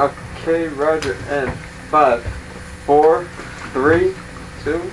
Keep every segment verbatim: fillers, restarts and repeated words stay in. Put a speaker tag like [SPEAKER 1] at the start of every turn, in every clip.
[SPEAKER 1] Okay, Roger. And five, four, three, two.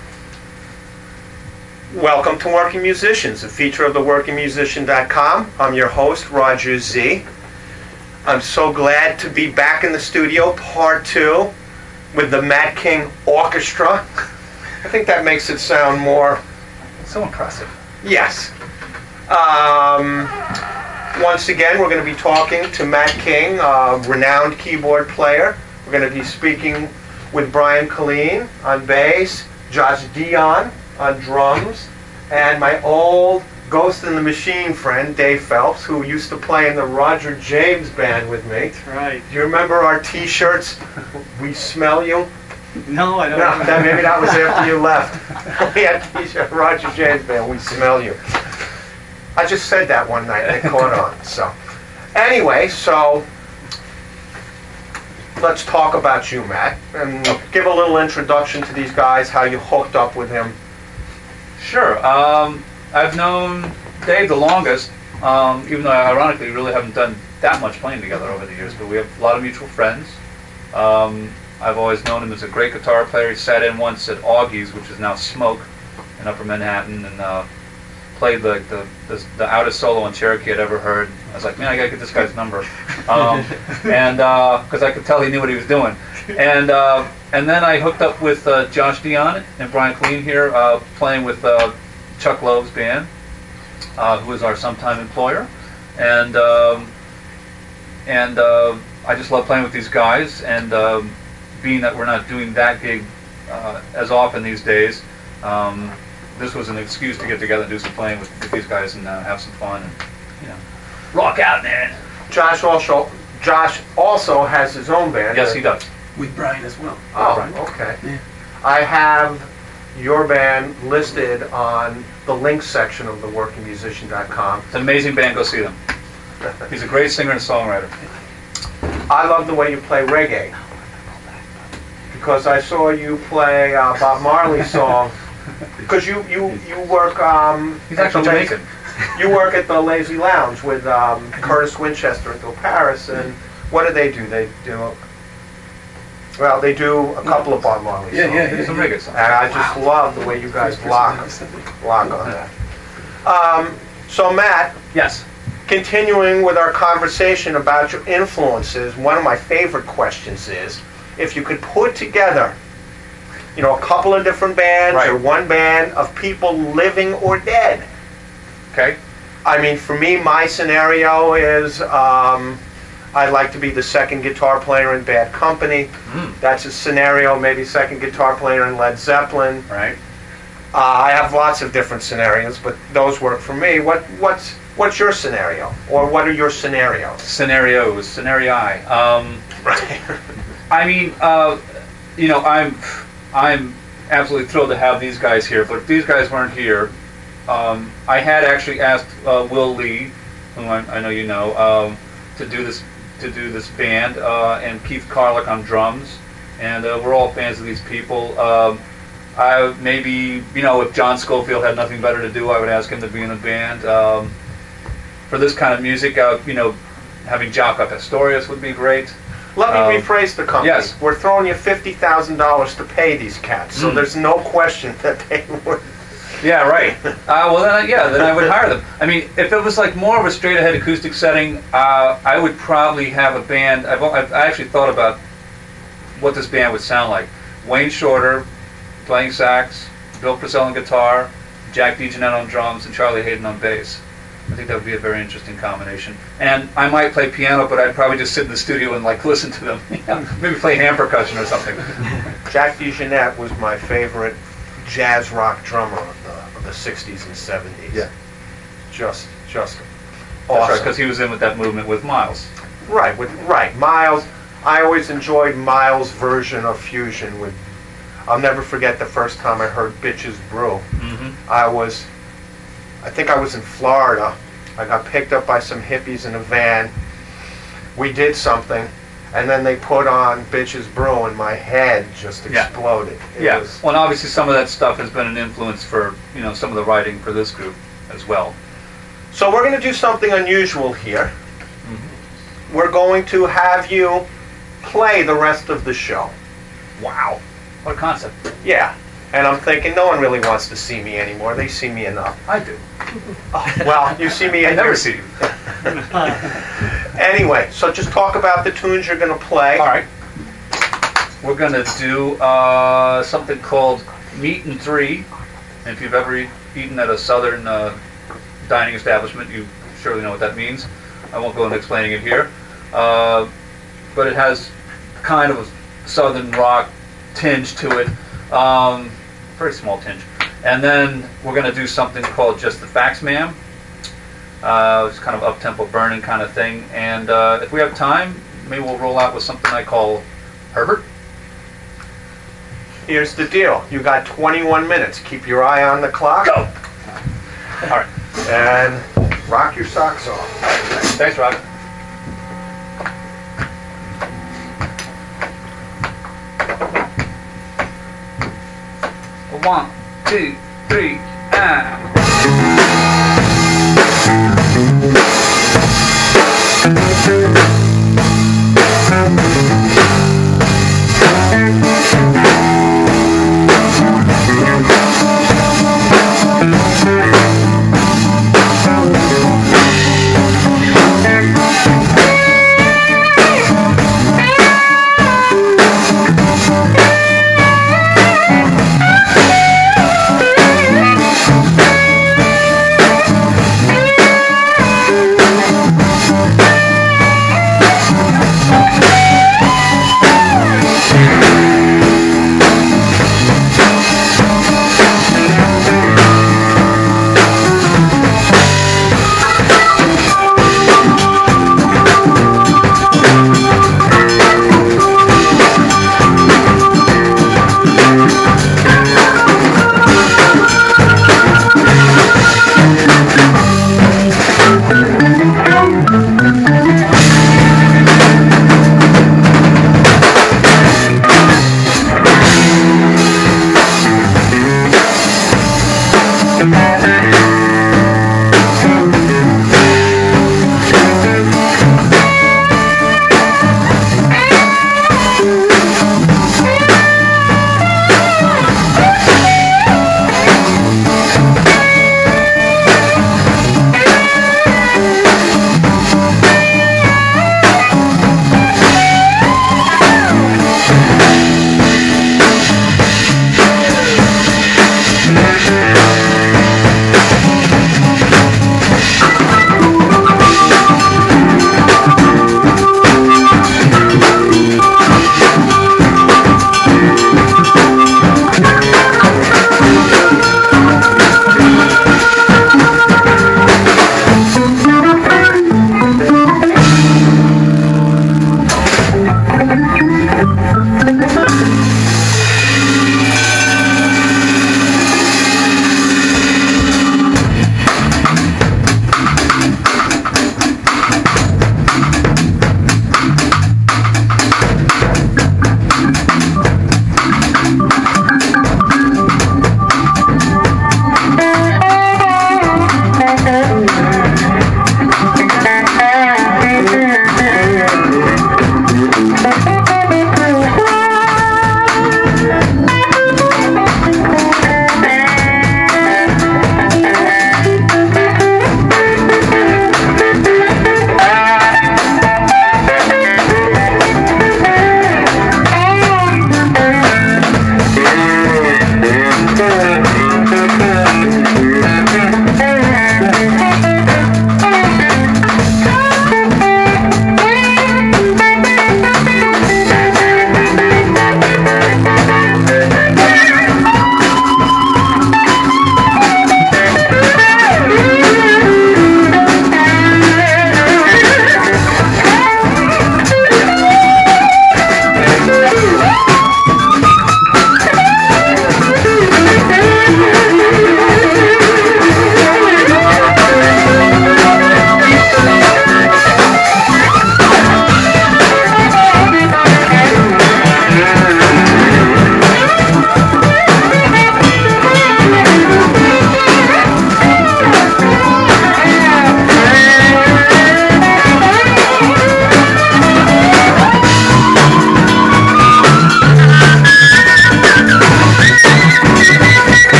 [SPEAKER 2] Welcome to Working Musicians, a feature of the working musician dot com. I'm your host, Roger Z. I'm so glad to be back in the studio, part two, with the Matt King Orchestra. I think that makes it sound more...
[SPEAKER 3] So impressive.
[SPEAKER 2] Yes. Um, once again, we're going to be talking to Matt King, a renowned keyboard player. We're going to be speaking with Brian Killeen on bass, Josh Dion on drums, and my old Ghost in the Machine friend, Dave Phelps, who used to play in the Roger James band with me.
[SPEAKER 4] That's right.
[SPEAKER 2] Do you remember our t-shirts? We smell you?
[SPEAKER 4] No, I don't
[SPEAKER 2] No,
[SPEAKER 4] remember.
[SPEAKER 2] that, maybe that was after you left. We had t-shirt, Roger James band, we smell you. I just said that one night and it caught on. So, anyway, so let's talk about you, Matt, and give a little introduction to these guys, how you hooked up with him.
[SPEAKER 3] Sure. Um, I've known Dave the longest, um, even though ironically we really haven't done that much playing together over the years, but we have a lot of mutual friends. Um, I've always known him as a great guitar player. He sat in once at Augie's, which is now Smoke, in Upper Manhattan, and uh, played the, the, the, the outest solo on Cherokee I'd ever heard. I was like, man, I gotta get this guy's number. Um, and because uh, I could tell he knew what he was doing. And uh, and then I hooked up with uh, Josh Dion and Brian Killeen here, uh, playing with uh, Chuck Loeb's band, uh, who is our sometime employer. And um, and uh, I just love playing with these guys, and um, being that we're not doing that gig uh, as often these days, um, this was an excuse to get together and do some playing with, with these guys and uh, have some fun and, you know, rock out, man.
[SPEAKER 2] Josh also, Josh also has his own band.
[SPEAKER 3] Yes, he does.
[SPEAKER 4] With Brian as well.
[SPEAKER 2] Oh,
[SPEAKER 3] Brian.
[SPEAKER 2] okay.
[SPEAKER 4] Yeah.
[SPEAKER 2] I have your band listed on the links section of the working musician dot com.
[SPEAKER 3] It's an amazing band. Go see them. He's a great singer and songwriter.
[SPEAKER 2] I love the way you play reggae, because I saw you play uh, Bob Marley's song. Because you, you, you work... Um,
[SPEAKER 3] He's
[SPEAKER 2] at
[SPEAKER 3] actually
[SPEAKER 2] the
[SPEAKER 3] Jamaican.
[SPEAKER 2] Lazy, you work at the Lazy Lounge with um, Curtis Winchester and Bill Paris, and what do they do? They do... Well, they do a couple of Bob Marley songs.
[SPEAKER 4] Yeah, yeah,
[SPEAKER 3] He's
[SPEAKER 4] yeah.
[SPEAKER 3] some reggae songs.
[SPEAKER 2] And I just love the way you guys block, block on that. Um, so, Matt,
[SPEAKER 3] Yes.
[SPEAKER 2] continuing with our conversation about your influences, one of my favorite questions is, if you could put together, you know, a couple of different bands
[SPEAKER 3] Right.
[SPEAKER 2] or one band of people living or dead.
[SPEAKER 3] Okay.
[SPEAKER 2] I mean, for me, my scenario is um, I'd like to be the second guitar player in Bad Company.
[SPEAKER 3] Mm.
[SPEAKER 2] That's a scenario, maybe second guitar player in Led Zeppelin.
[SPEAKER 3] Right.
[SPEAKER 2] Uh, I have lots of different scenarios, but those work for me. What, what's, what's your scenario? Or what are your scenarios?
[SPEAKER 3] Scenarios. Scenarii. Um,
[SPEAKER 2] Right.
[SPEAKER 3] I mean, uh, you know, I'm I'm absolutely thrilled to have these guys here. But if these guys weren't here, um, I had actually asked uh, Will Lee, whom I, I know you know, um, to do this to do this band, uh, and Keith Carlick on drums, and uh, we're all fans of these people. Um, I maybe you know if John Scofield had nothing better to do, I would ask him to be in the band. Um, for this kind of music, uh, you know, having Jaco Pastorius would be great.
[SPEAKER 2] Let me
[SPEAKER 3] Um,
[SPEAKER 2] rephrase the company.
[SPEAKER 3] yes.
[SPEAKER 2] We're throwing you fifty thousand dollars to pay these cats, so
[SPEAKER 3] Mm.
[SPEAKER 2] there's no question that they would.
[SPEAKER 3] Yeah, right. Uh, well, then, I, yeah, then I would hire them. I mean, if it was like more of a straight-ahead acoustic setting, uh, I would probably have a band. I've, I've actually thought about what this band would sound like. Wayne Shorter playing sax, Bill Purcell on guitar, Jack DeJohnette on drums, and Charlie Hayden on bass. I think that would be a very interesting combination. And I might play piano, but I'd probably just sit in the studio and like listen to them. Yeah, maybe play hand percussion or something.
[SPEAKER 2] Jack DeJohnette was my favorite jazz rock drummer of the, of the sixties and seventies.
[SPEAKER 3] Yeah.
[SPEAKER 2] Just, just
[SPEAKER 3] That's right,
[SPEAKER 2] awesome.
[SPEAKER 3] because he was in with that movement with Miles.
[SPEAKER 2] Right, with right. Miles, I always enjoyed Miles' version of fusion with. I'll never forget the first time I heard Bitches Brew.
[SPEAKER 3] Mm-hmm.
[SPEAKER 2] I was, I think I was in Florida. I got picked up by some hippies in a van. We did something, and then they put on Bitches Brew, and my head just
[SPEAKER 3] Yeah.
[SPEAKER 2] exploded. It
[SPEAKER 3] Yeah,
[SPEAKER 2] was-
[SPEAKER 3] well, and obviously some of that stuff has been an influence for, you know, some of the writing for this group as well.
[SPEAKER 2] So we're going to do something unusual here. We're going to have you play the rest of the show.
[SPEAKER 3] Wow. What a concept.
[SPEAKER 2] Yeah. And I'm thinking, no one really wants to see me anymore. They see me enough.
[SPEAKER 3] I do.
[SPEAKER 2] Oh, well, you see me
[SPEAKER 3] I
[SPEAKER 2] in
[SPEAKER 3] never
[SPEAKER 2] your-
[SPEAKER 3] see you.
[SPEAKER 2] Anyway, so just talk about the tunes you're going to play.
[SPEAKER 3] All right. We're going to do uh, something called Meat and Three. And if you've ever e- eaten at a southern uh, dining establishment, you surely know what that means. I won't go into explaining it here. Uh, but it has kind of a southern rock tinge to it. Um, very small tinge. And then we're going to do something called Just the Facts, Ma'am. Uh, it's kind of up-tempo burning kind of thing. And uh, if we have time, maybe we'll roll out with something I call Herbert.
[SPEAKER 2] Here's the deal. You got twenty-one minutes. Keep your eye on the clock.
[SPEAKER 3] Go! All right.
[SPEAKER 2] And rock your socks off.
[SPEAKER 3] Thanks, Rob. One, two, three, and...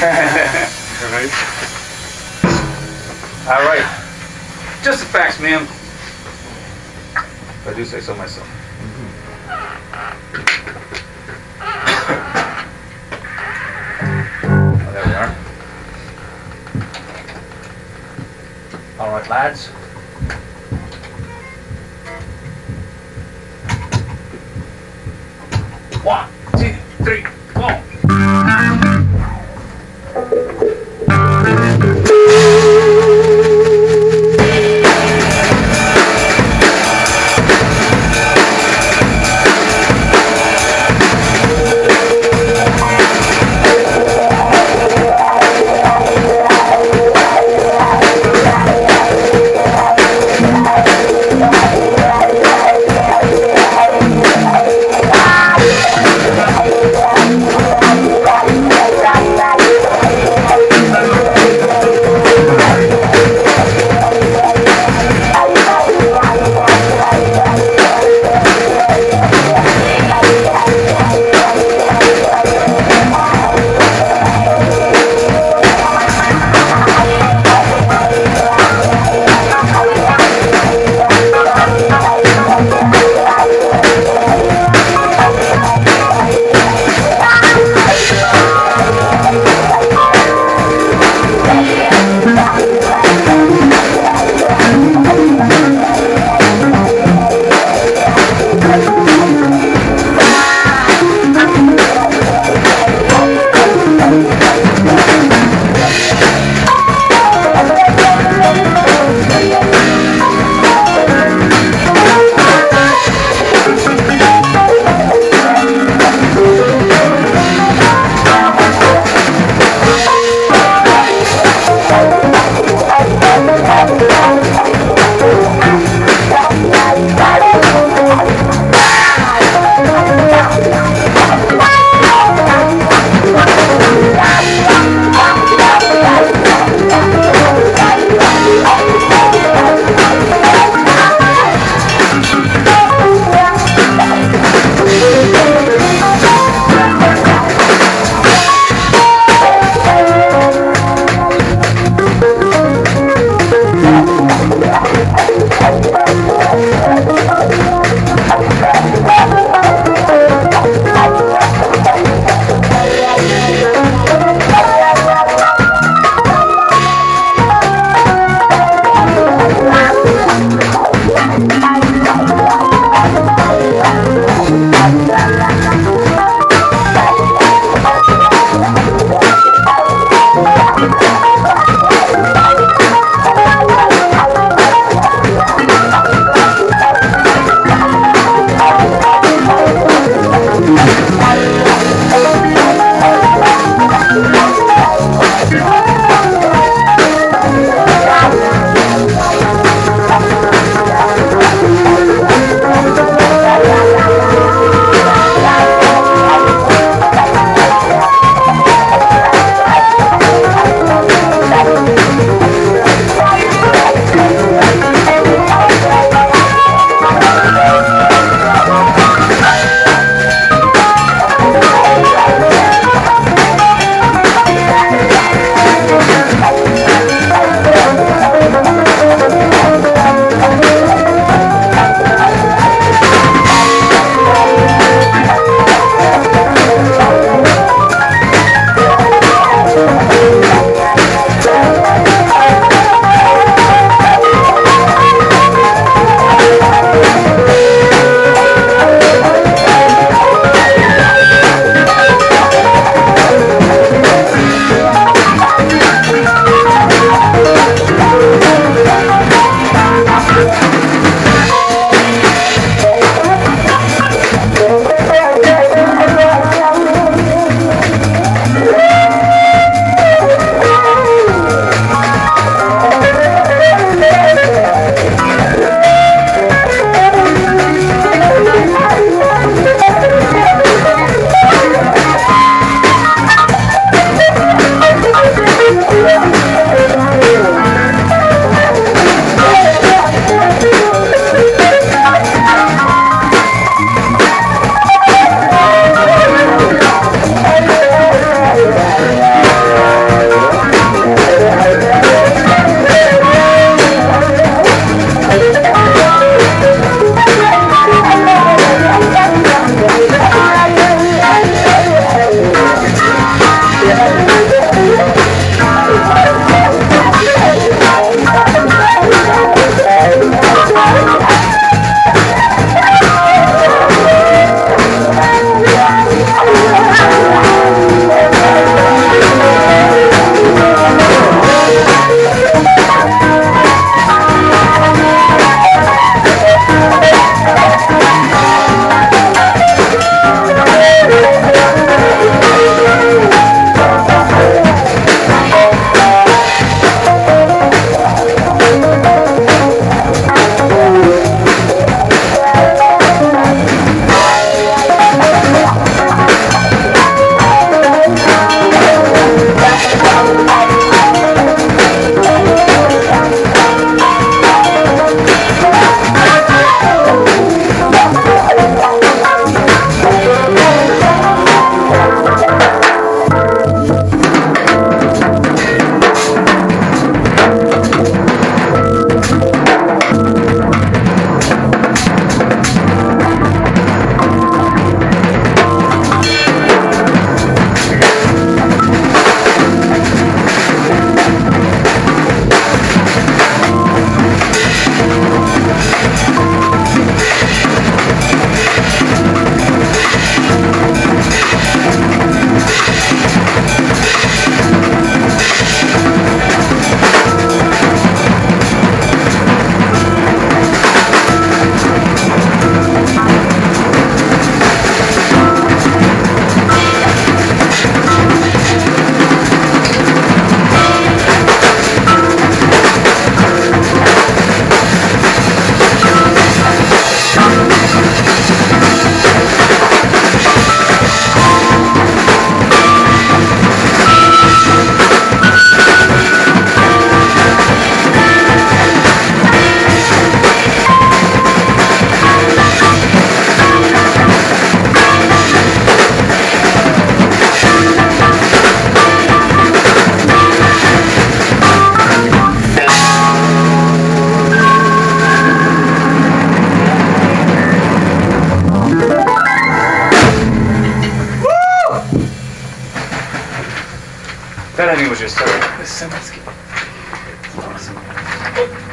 [SPEAKER 4] Right.
[SPEAKER 3] All right. Just the facts, ma'am. If I do say so myself. Oh, there we are. All right, lads. One, two, three, four.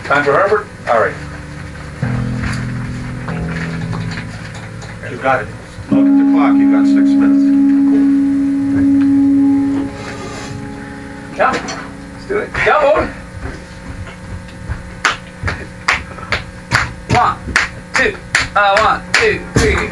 [SPEAKER 3] Time for Herbert? All right.
[SPEAKER 2] You got it. Look at the clock. You got six minutes.
[SPEAKER 3] Yeah. Let's do it. Yeah, boy. One, two, uh, one, two, three,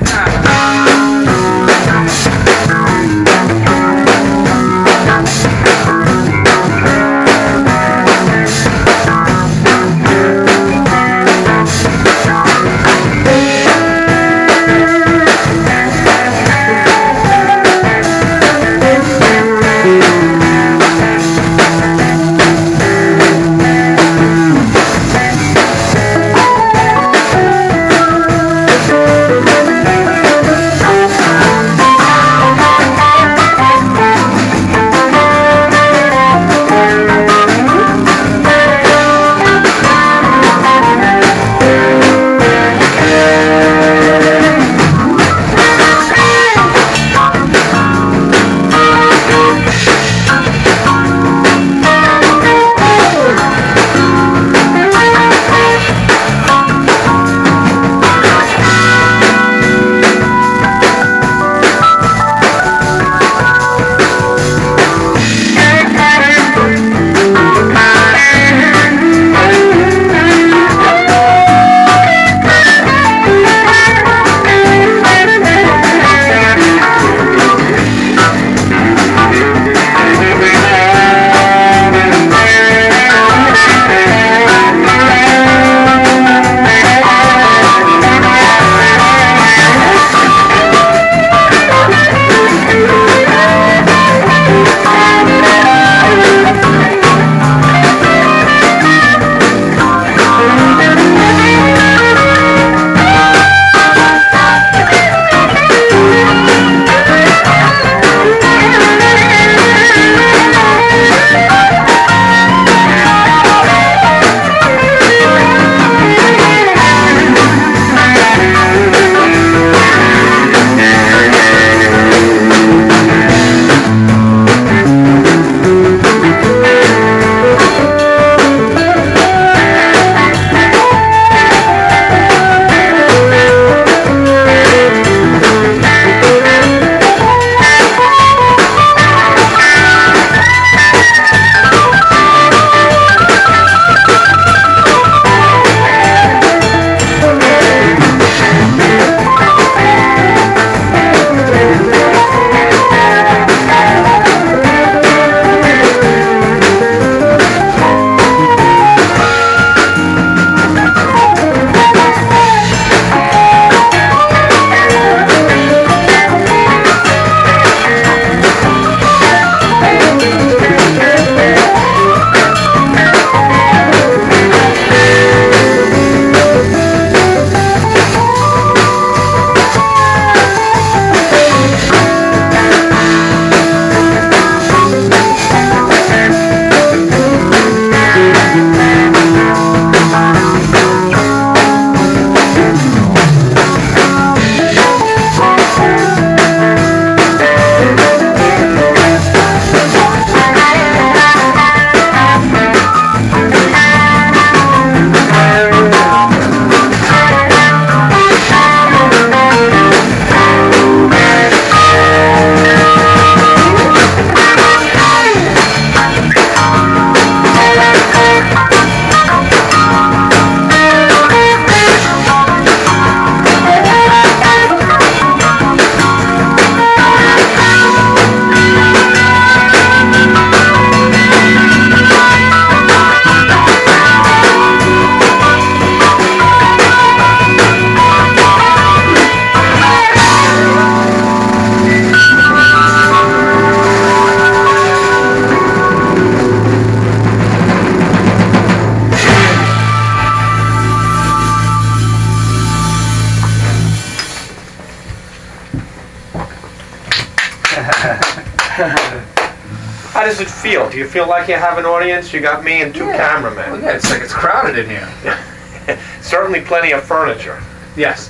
[SPEAKER 2] How does it feel? Do you feel like you have an audience? You got me and two
[SPEAKER 3] Yeah.
[SPEAKER 2] cameramen.
[SPEAKER 3] Well, yeah, it's like it's crowded in here.
[SPEAKER 2] Certainly plenty of furniture.
[SPEAKER 3] Yes.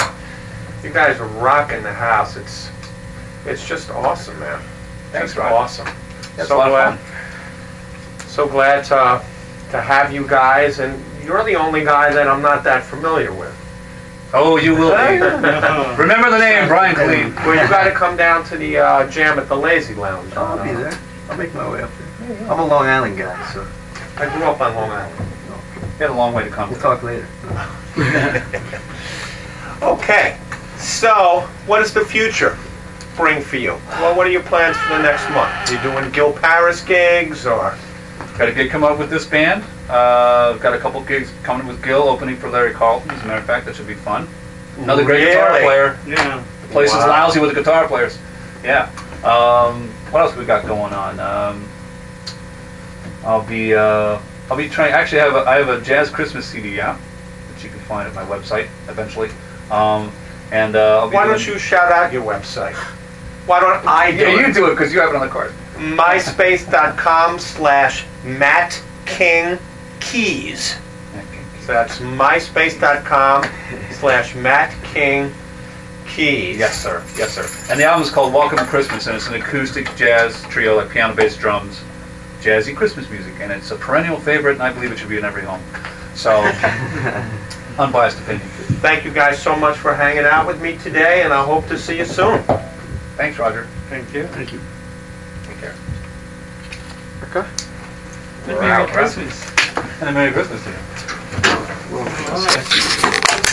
[SPEAKER 2] You guys are rocking the house. It's it's just awesome, man.
[SPEAKER 3] Thanks,
[SPEAKER 2] Just
[SPEAKER 3] Rod.
[SPEAKER 2] awesome.
[SPEAKER 3] That's
[SPEAKER 2] so
[SPEAKER 3] a lot
[SPEAKER 2] glad,
[SPEAKER 3] of fun.
[SPEAKER 2] so glad to to have you guys, and you're the only guy that I'm not that familiar with.
[SPEAKER 3] Oh, you will be. Remember the name, Brian Colleen.
[SPEAKER 2] Well, you got to come down to the uh, jam at the Lazy Lounge.
[SPEAKER 5] I'll be there. I'll make my way up there. I'm a Long Island guy, so
[SPEAKER 2] I grew up on Long Island.
[SPEAKER 3] You had a long way to come.
[SPEAKER 5] we'll talk later.
[SPEAKER 2] Okay, so what does the future bring for you? Well, what are your plans for the next month? Are you doing Gil Paris gigs or?
[SPEAKER 3] Got a gig coming up with this band. Uh, got a couple gigs coming with Gil, opening for Larry Carlton. As a matter of fact, that should be fun. Another great guitar
[SPEAKER 2] Really?
[SPEAKER 3] player.
[SPEAKER 4] Yeah.
[SPEAKER 3] The place
[SPEAKER 2] Wow.
[SPEAKER 3] is lousy with the guitar players. Yeah. Um, what else we got going on? Um, I'll be uh, I'll be trying. Actually, I have a, I have a jazz Christmas C D out, which you can find at my website eventually. Um, and uh, I'll be
[SPEAKER 2] Why
[SPEAKER 3] doing,
[SPEAKER 2] don't you shout out your website? Why don't I do
[SPEAKER 3] Yeah,
[SPEAKER 2] it?
[SPEAKER 3] you do it because you have it on the card.
[SPEAKER 2] myspace.com slash Matt King Keys. So that's myspace.com slash Matt King Keys.
[SPEAKER 3] Yes, sir. Yes, sir. And the album's called Welcome to Christmas, and it's an acoustic jazz trio, like piano, bass, drums, jazzy Christmas music, and it's a perennial favorite, and I believe it should be in every home. So, unbiased opinion.
[SPEAKER 2] Thank you guys so much for hanging out with me today, and I hope to see you soon.
[SPEAKER 3] Thanks, Roger.
[SPEAKER 4] Thank you.
[SPEAKER 5] Thank you.
[SPEAKER 3] Take care.
[SPEAKER 1] Okay.
[SPEAKER 4] Merry Christmas.
[SPEAKER 3] And a Merry Christmas to you.